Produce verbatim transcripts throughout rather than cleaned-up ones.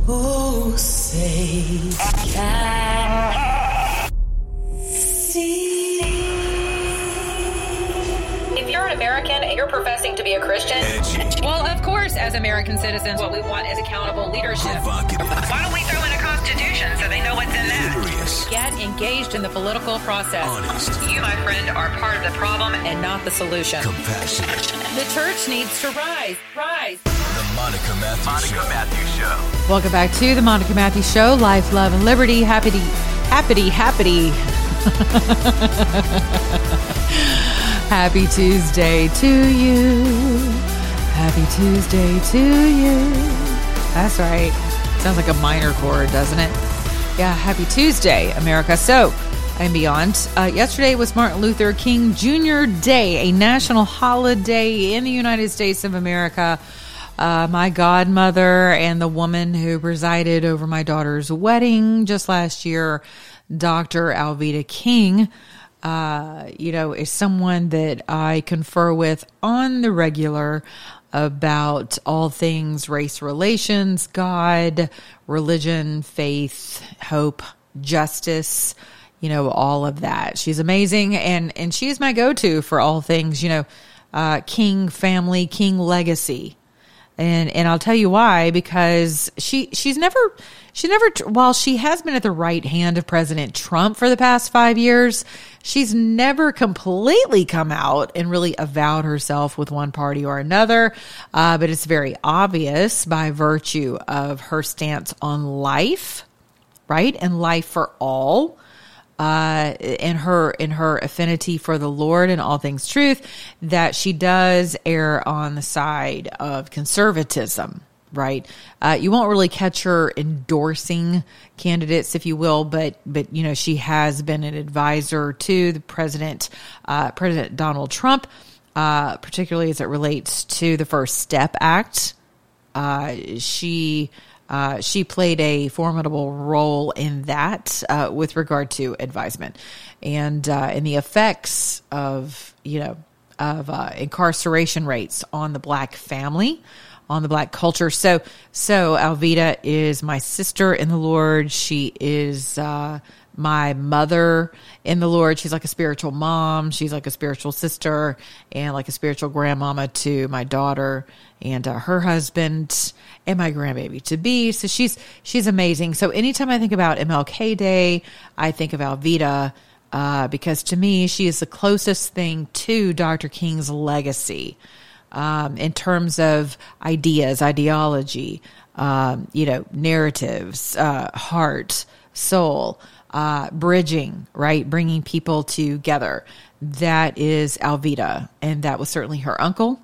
Oh, say can see. If you're an American and you're professing to be a Christian, well, of course, as American citizens, what we want is accountable leadership. Why don't we throw in a constitution so they know what's in that? Hilarious. Get engaged in the political process. Honest. You, my friend, are part of the problem and not the solution. Compassionate. The church needs to rise. Rise. The Monica Matthews Monica Show. Matthews Show. Welcome back to the Monica Matthews Show. Life, love, and liberty. Happy, happy, happy. Happy Tuesday to you. Happy Tuesday to you. That's right. Sounds like a minor chord, doesn't it? Yeah, happy Tuesday, America. So, and beyond. Uh, yesterday was Martin Luther King Junior Day, a national holiday in the United States of America. Uh, my godmother and the woman who presided over my daughter's wedding just last year, Doctor Alveda King, uh, you know, is someone that I confer with on the regular about all things race relations, God, religion, faith, hope, justice, you know, all of that. She's amazing. And, and she is my go-to for all things, you know, uh, King family, King legacy. And, and I'll tell you why, because she, she's never, she never, while she has been at the right hand of President Trump for the past five years, she's never completely come out and really avowed herself with one party or another. Uh, but it's very obvious by virtue of her stance on life, right? And life for all. Uh, in her, in her affinity for the Lord and all things truth, that she does err on the side of conservatism, right? Uh, you won't really catch her endorsing candidates, if you will, but, but, you know, she has been an advisor to the president, uh, President Donald Trump, uh, particularly as it relates to the First Step Act. Uh, she, Uh, she played a formidable role in that uh, with regard to advisement and uh, and the effects of you know of uh, incarceration rates on the Black family, on the Black culture. So so Alveda is my sister in the Lord. She is uh, my mother in the Lord. She's like a spiritual mom. She's like a spiritual sister and like a spiritual grandmama to my daughter and uh, her husband and my grandbaby to be. So she's, she's amazing. So anytime I think about M L K Day, I think of Alveda, uh, because to me, she is the closest thing to Doctor King's legacy, um, in terms of ideas, ideology, um, you know, narratives, uh, heart, soul, uh, bridging, right? Bringing people together. That is Alveda. And that was certainly her uncle,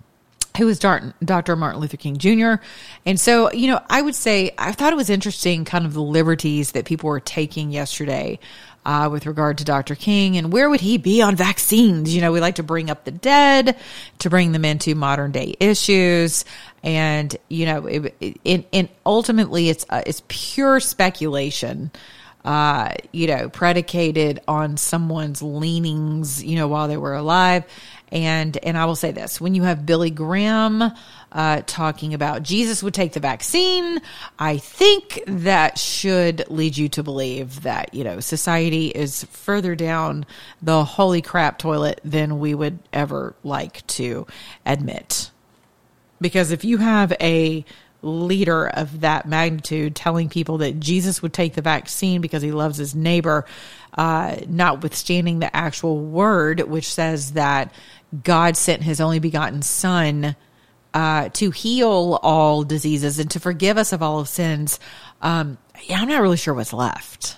who was Doctor Martin Luther King Junior And so, you know, I would say, I thought it was interesting kind of the liberties that people were taking yesterday uh, with regard to Doctor King and where would he be on vaccines? You know, we like to bring up the dead, to bring them into modern day issues. And, you know, it, it, it ultimately it's, uh, it's pure speculation, uh, you know, predicated on someone's leanings, you know, while they were alive. And and I will say this, when you have Billy Graham uh, talking about Jesus would take the vaccine, I think that should lead you to believe that, you know, society is further down the holy crap toilet than we would ever like to admit. Because if you have a leader of that magnitude telling people that Jesus would take the vaccine because he loves his neighbor, uh, notwithstanding the actual word, which says that God sent his only begotten son uh, to heal all diseases and to forgive us of all of sins. Um, yeah, I'm not really sure what's left.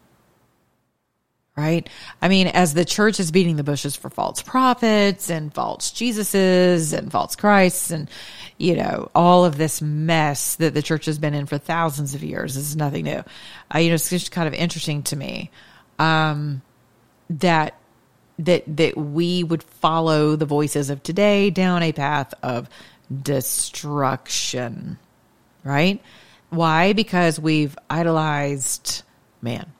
Right? I mean, as the church is beating the bushes for false prophets and false Jesuses and false Christs and, you know, all of this mess that the church has been in for thousands of years, this is nothing new. Uh, you know, it's just kind of interesting to me um, that that that we would follow the voices of today down a path of destruction, right? Why? Because we've idolized man.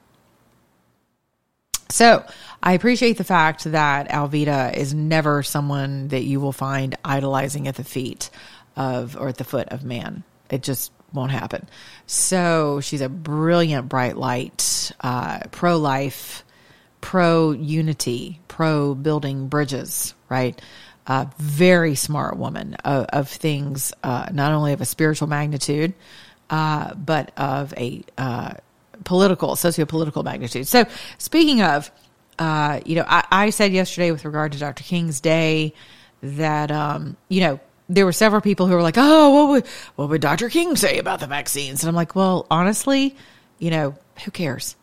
So I appreciate the fact that Alveda is never someone that you will find idolizing at the feet of or at the foot of man. It just won't happen. So she's a brilliant, bright light, uh, pro-life, pro-unity, pro-building bridges, right? Uh, very smart woman of, of things, uh, not only of a spiritual magnitude, uh, but of a uh, political, socio-political magnitude. So speaking of, uh, you know, I, I said yesterday with regard to Doctor King's Day that, um, you know, there were several people who were like, oh, what would, what would Doctor King say about the vaccines? And I'm like, well, honestly, you know, who cares?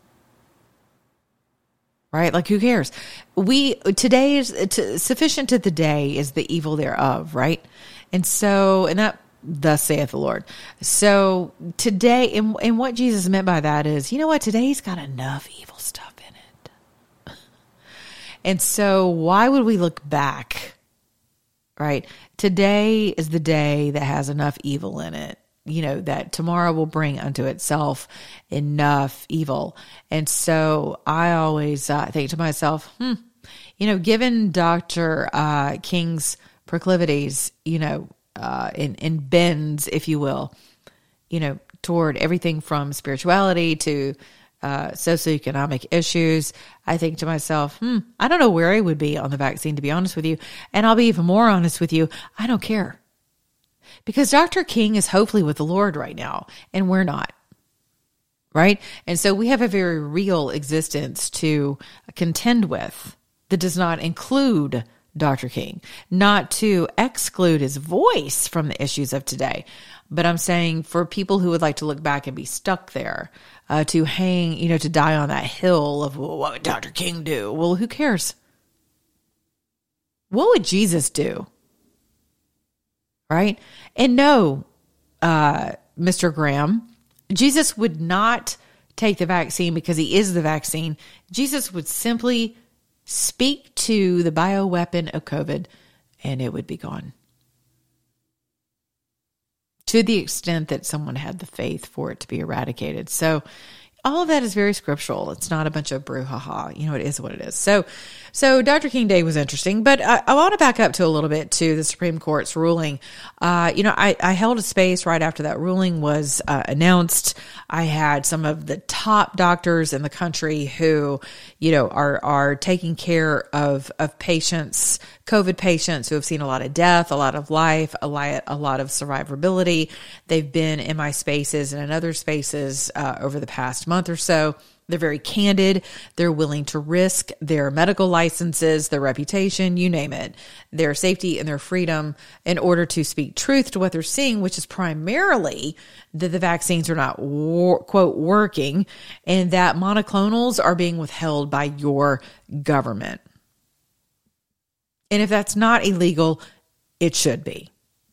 Right? Like, who cares? We, today is, to, sufficient to the day is the evil thereof, right? And so, and that, thus saith the Lord. So today, and, and what Jesus meant by that is, you know what? Today's got enough evil stuff in it. And so why would we look back, right? Today is the day that has enough evil in it, you know, that tomorrow will bring unto itself enough evil. And so I always uh, think to myself, hmm, you know, given Doctor Uh, King's proclivities, you know, uh, in, in bends, if you will, you know, toward everything from spirituality to uh, socioeconomic issues, I think to myself, hmm, I don't know where I would be on the vaccine, to be honest with you. And I'll be even more honest with you. I don't care. Because Doctor King is hopefully with the Lord right now, and we're not, right? And so we have a very real existence to contend with that does not include Doctor King, not to exclude his voice from the issues of today. But I'm saying for people who would like to look back and be stuck there, uh, to hang, you know, to die on that hill of, well, what would Doctor King do? Well, who cares? What would Jesus do? Right? And no, uh, Mister Graham, Jesus would not take the vaccine because he is the vaccine. Jesus would simply speak to the bioweapon of COVID and it would be gone. To the extent that someone had the faith for it to be eradicated. So all of that is very scriptural. It's not a bunch of brouhaha. You know, it is what it is. So, so Doctor King Day was interesting, but I, I want to back up to a little bit to the Supreme Court's ruling. Uh, you know, I, I held a space right after that ruling was uh, announced. I had some of the top doctors in the country who, you know, are, are taking care of, of patients, COVID patients who have seen a lot of death, a lot of life, a lot, a lot of survivability. They've been in my spaces and in other spaces uh, over the past month or so. They're very candid. They're willing to risk their medical licenses, their reputation, you name it, their safety and their freedom in order to speak truth to what they're seeing, which is primarily that the vaccines are not, wor- quote, working and that monoclonals are being withheld by your government. And if that's not illegal, it should be.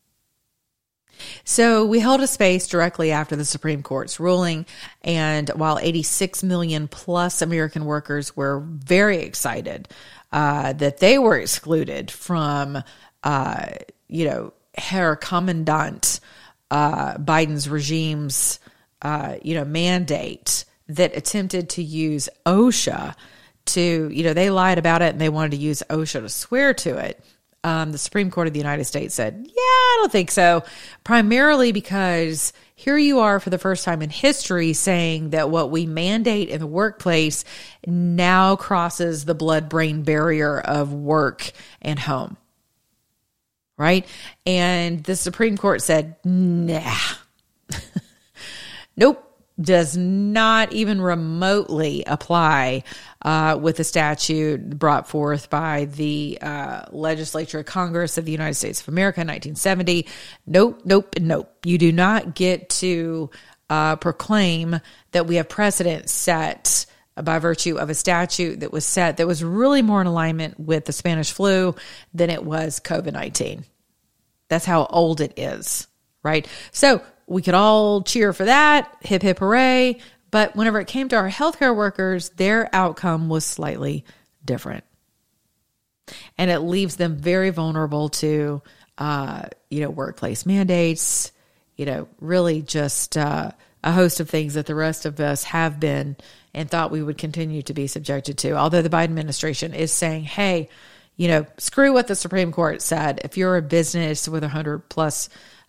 So we held a space directly after the Supreme Court's ruling, and while eighty-six million plus American workers were very excited uh, that they were excluded from, uh, you know, Herr Commandant uh, Biden's regime's, uh, you know, mandate that attempted to use OSHA to, you know, they lied about it and they wanted to use OSHA to swear to it. Um, the Supreme Court of the United States said, yeah, I don't think so. Primarily because here you are for the first time in history saying that what we mandate in the workplace now crosses the blood-brain barrier of work and home. Right? And the Supreme Court said, nah. Nope. Does not even remotely apply uh, with the statute brought forth by the uh, Legislature of Congress of the United States of America in nineteen seventy. Nope, nope, and nope. You do not get to uh, proclaim that we have precedent set by virtue of a statute that was set that was really more in alignment with the Spanish flu than it was COVID nineteen. That's how old it is, right? So we could all cheer for that, hip, hip, hooray. But whenever it came to our healthcare workers, their outcome was slightly different. And it leaves them very vulnerable to, uh, you know, workplace mandates, you know, really just uh, a host of things that the rest of us have been and thought we would continue to be subjected to. Although the Biden administration is saying, hey, you know, screw what the Supreme Court said. If you're a business with one hundred plus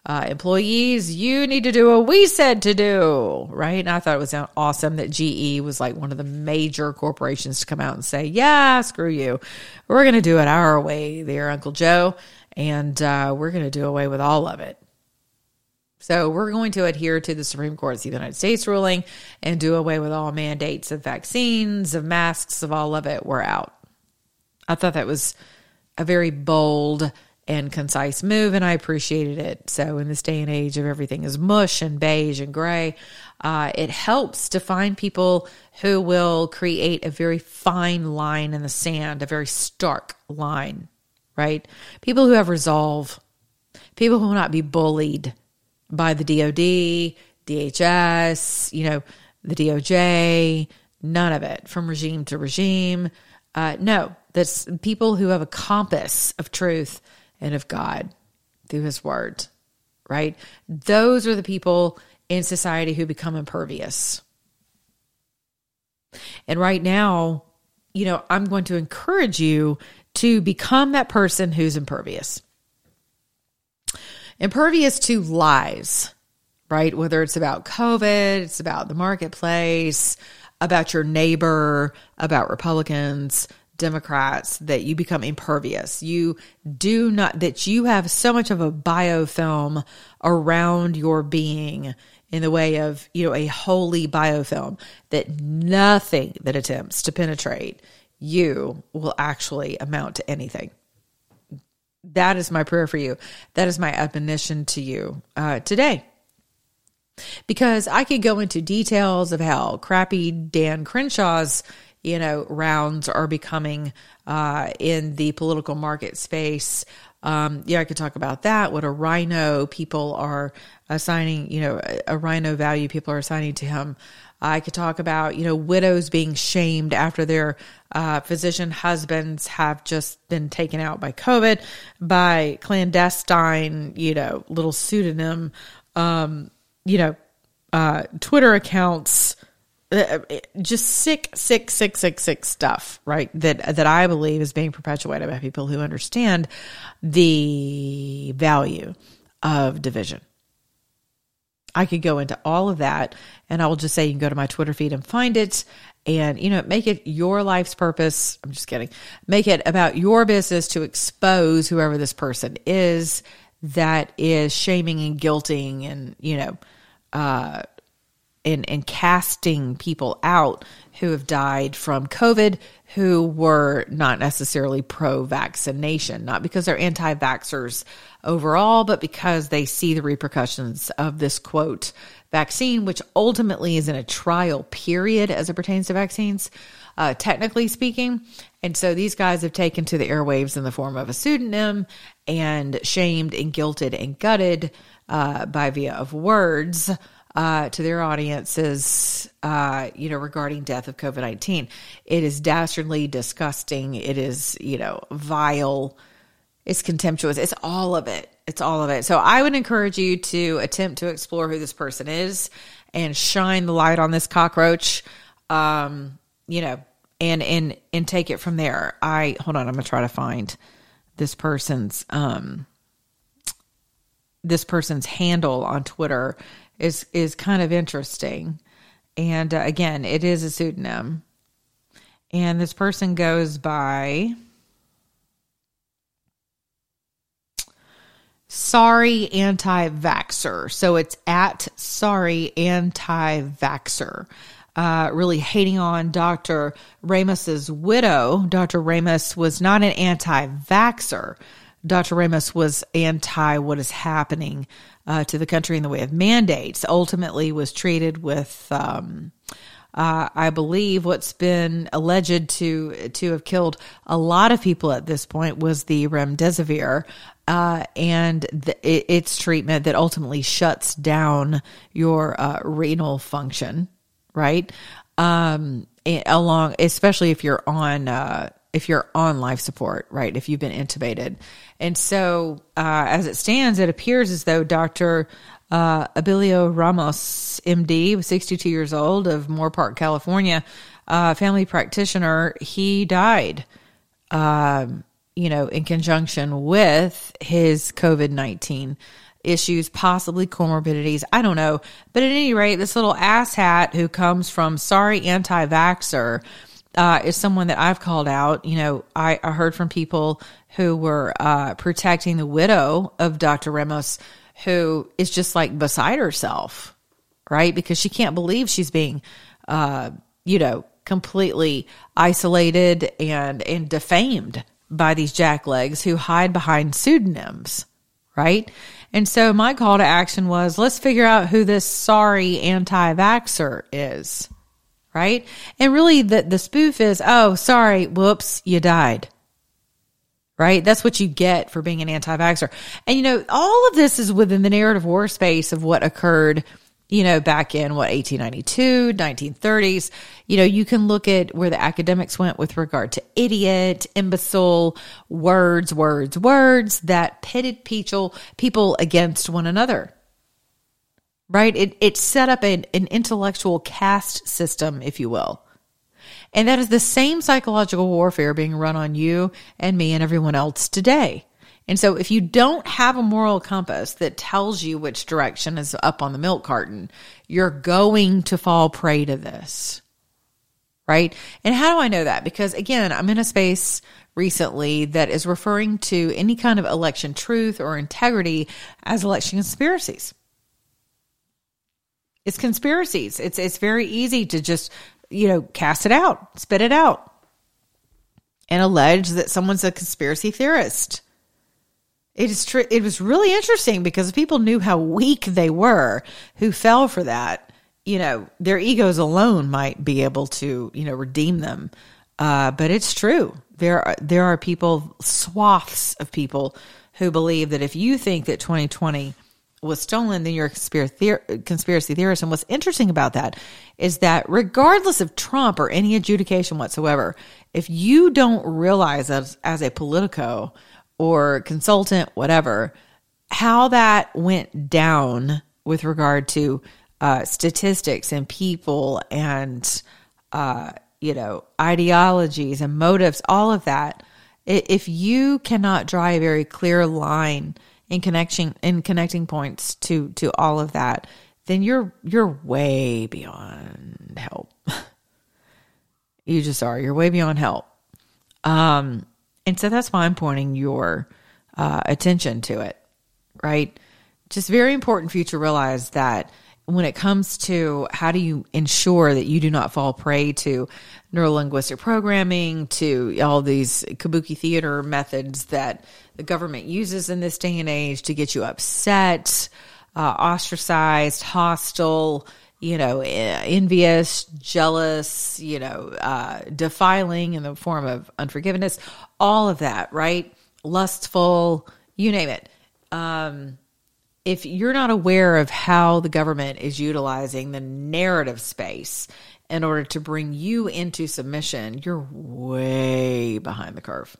uh, employees, you need to do what we said to do, right? And I thought it was awesome that G E was like one of the major corporations to come out and say, yeah, screw you. We're going to do it our way there, Uncle Joe, and uh, we're going to do away with all of it. So we're going to adhere to the Supreme Court's United States ruling and do away with all mandates of vaccines, of masks, of all of it. We're out. I thought that was a very bold and concise move, and I appreciated it. So in this day and age of everything is mush and beige and gray, uh, it helps to find people who will create a very fine line in the sand, a very stark line, right? People who have resolve, people who will not be bullied by the D O D, D H S, you know, the D O J, none of it, from regime to regime. Uh, no, that's people who have a compass of truth and of God through his word, right? Those are the people in society who become impervious. And right now, you know, I'm going to encourage you to become that person who's impervious. Impervious to lies, right? Whether it's about COVID, it's about the marketplace, about your neighbor, about Republicans, Democrats, that you become impervious. You do not, that you have so much of a biofilm around your being in the way of, you know, a holy biofilm that nothing that attempts to penetrate you will actually amount to anything. That is my prayer for you. That is my admonition to you uh, today. Because I could go into details of how crappy Dan Crenshaw's, you know, rounds are becoming uh, in the political market space. Um, yeah, I could talk about that. What a rhino people are assigning, you know, a, a rhino value people are assigning to him. I could talk about, you know, widows being shamed after their uh, physician husbands have just been taken out by COVID, by clandestine, you know, little pseudonym, um, you know, uh, Twitter accounts, uh, just sick, sick, sick, sick, sick stuff, right? That, that I believe is being perpetuated by people who understand the value of division. I could go into all of that, and I will just say you can go to my Twitter feed and find it, and, you know, make it your life's purpose. I'm just kidding. Make it about your business to expose whoever this person is that is shaming and guilting and, you know, uh, and, and casting people out who have died from COVID, who were not necessarily pro-vaccination, not because they're anti-vaxxers overall, but because they see the repercussions of this, quote, vaccine, which ultimately is in a trial period as it pertains to vaccines, uh, technically speaking. And so these guys have taken to the airwaves in the form of a pseudonym and shamed and guilted and gutted uh, by via of words Uh, to their audiences, uh, you know, regarding death of COVID nineteen. It is dastardly, disgusting. It is, you know, vile. It's contemptuous. It's all of it. It's all of it. So I would encourage you to attempt to explore who this person is and shine the light on this cockroach, um, you know, and, and, and take it from there. I, hold on, I'm going to try to find this person's, um, this person's handle on Twitter is is kind of interesting. And uh, again, it is a pseudonym. And this person goes by Sorry Anti-Vaxxer. So it's at Sorry Anti-Vaxxer. Uh, really hating on Doctor Ramos's widow. Doctor Ramos was not an anti-vaxxer. Doctor Ramos was anti what is happening uh, to the country in the way of mandates. Ultimately was treated with, um, uh, I believe what's been alleged to to have killed a lot of people at this point was the remdesivir uh, and the, it, its treatment that ultimately shuts down your uh, renal function, right? Um, along, especially if you're on uh, if you're on life support, right? If you've been intubated. And so, uh, as it stands, it appears as though Doctor Uh, Abilio Ramos, M D, was sixty-two years old of Moore Park, California, uh, family practitioner. He died, um, you know, in conjunction with his COVID nineteen issues, possibly comorbidities. I don't know. But at any rate, this little asshat who comes from sorry anti-vaxxer uh, is someone that I've called out. You know, I, I heard from people who were uh, protecting the widow of Doctor Ramos, who is just like beside herself, right? Because she can't believe she's being, uh, you know, completely isolated and, and defamed by these jacklegs who hide behind pseudonyms, right? And so my call to action was, let's figure out who this sorry anti-vaxxer is, right? And really the, the spoof is, oh, sorry, whoops, you died, right? That's what you get for being an anti-vaxxer. And, you know, all of this is within the narrative war space of what occurred, you know, back in what, eighteen ninety-two, nineteen thirties. You know, you can look at where the academics went with regard to idiot, imbecile, words, words, words that pitted people, people against one another, right? It, it set up an, an intellectual caste system, if you will. And that is the same psychological warfare being run on you and me and everyone else today. And so if you don't have a moral compass that tells you which direction is up on the milk carton, you're going to fall prey to this, right? And how do I know that? Because again, I'm in a space recently that is referring to any kind of election truth or integrity as election conspiracies. It's conspiracies. It's, it's very easy to just, you know, cast it out, spit it out, and allege that someone's a conspiracy theorist. It is true. It was really interesting because people knew how weak they were who fell for that. You know, their egos alone might be able to, you know, redeem them. Uh, but it's true. There are, there are people, swaths of people who believe that if you think that twenty twenty was stolen, then you're a conspiracy, theor- conspiracy theorist. And what's interesting about that is that regardless of Trump or any adjudication whatsoever, if you don't realize as, as a Politico or consultant, whatever, how that went down with regard to uh, statistics and people and, uh, you know, ideologies and motives, all of that. If you cannot draw a very clear line in connection, in connecting points to, to all of that, then you're, you're way beyond help. You just are. You're way beyond help. Um, And so that's why I'm pointing your uh, attention to it, right? Just very important for you to realize that when it comes to how do you ensure that you do not fall prey to neurolinguistic programming, to all these kabuki theater methods that the government uses in this day and age to get you upset, uh, ostracized, hostile, you know, envious, jealous, you know, uh, defiling in the form of unforgiveness, all of that, right? Lustful, you name it. Um, if you're not aware of how the government is utilizing the narrative space in order to bring you into submission, you're way behind the curve.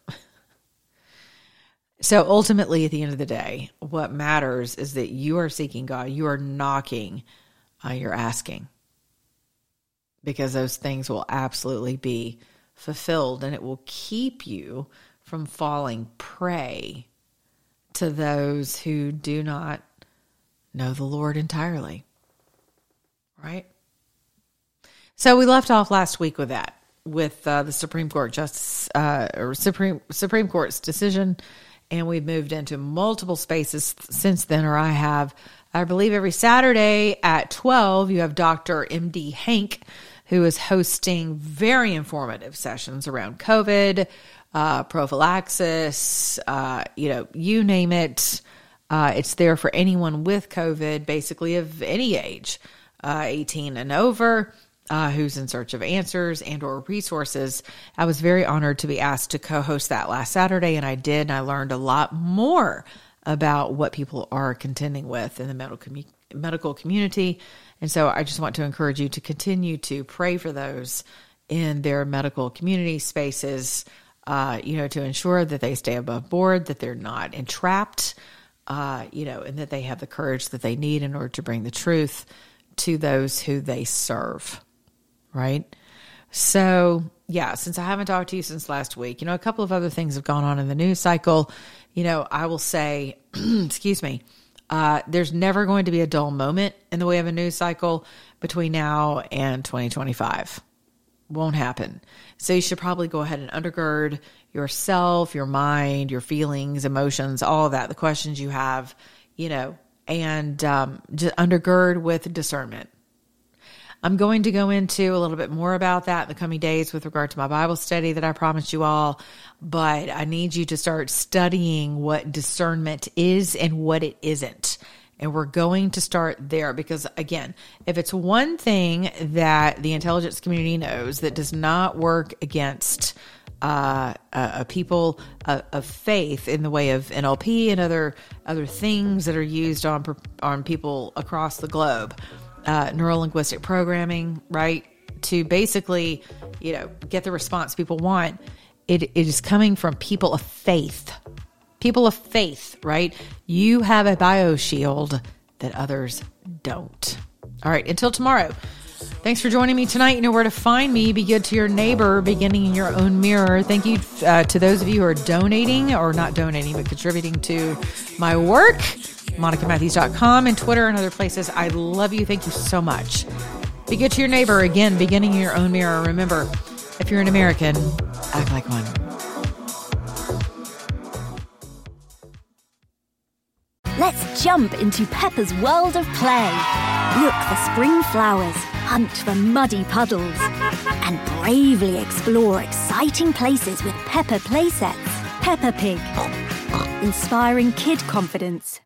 So ultimately, at the end of the day, what matters is that you are seeking God. You are knocking. Uh, you're asking, because those things will absolutely be fulfilled, and it will keep you from falling prey to those who do not know the Lord entirely, right? So we left off last week with that, with uh, the Supreme Court Justice uh, or Supreme Supreme Court's decision, and we've moved into multiple spaces since then, or I have. I believe every Saturday at twelve, you have Doctor M D Hank, who is hosting very informative sessions around COVID, uh, prophylaxis, uh, you know, you name it. Uh, it's there for anyone with COVID, basically of any age, uh, eighteen and over, uh, who's in search of answers and or resources. I was very honored to be asked to co-host that last Saturday, and I did, and I learned a lot more about what people are contending with in the medical commu- medical community. And so I just want to encourage you to continue to pray for those in their medical community spaces, uh, you know, to ensure that they stay above board, that they're not entrapped, uh, you know, and that they have the courage that they need in order to bring the truth to those who they serve, right? So, yeah, since I haven't talked to you since last week, you know, a couple of other things have gone on in the news cycle. You know, I will say, excuse me, Uh, there's never going to be a dull moment in the way of a news cycle between now and twenty twenty-five. Won't happen. So you should probably go ahead and undergird yourself, your mind, your feelings, emotions, all of that, the questions you have, you know, and um, just undergird with discernment. I'm going to go into a little bit more about that in the coming days with regard to my Bible study that I promised you all, but I need you to start studying what discernment is and what it isn't. And we're going to start there because, again, if it's one thing that the intelligence community knows that does not work against uh, a, a people uh, of faith in the way of N L P and other other things that are used on on people across the globe, uh, neuro-linguistic programming, right? To basically, you know, get the response people want, it, it is coming from people of faith. People of faith, right? You have a bioshield that others don't. All right, until tomorrow. Thanks for joining me tonight. You know where to find me. Be good to your neighbor, beginning in your own mirror. Thank you uh, to those of you who are donating, or not donating, but contributing to my work. Monica Matthews dot com and Twitter and other places. I love you. Thank you so much. Be good to your neighbor. Again, beginning in your own mirror. Remember, if you're an American, act like one. Let's jump into Peppa's world of play. Look for spring flowers, hunt for muddy puddles, and bravely explore exciting places with Peppa playsets. Peppa Pig, inspiring kid confidence.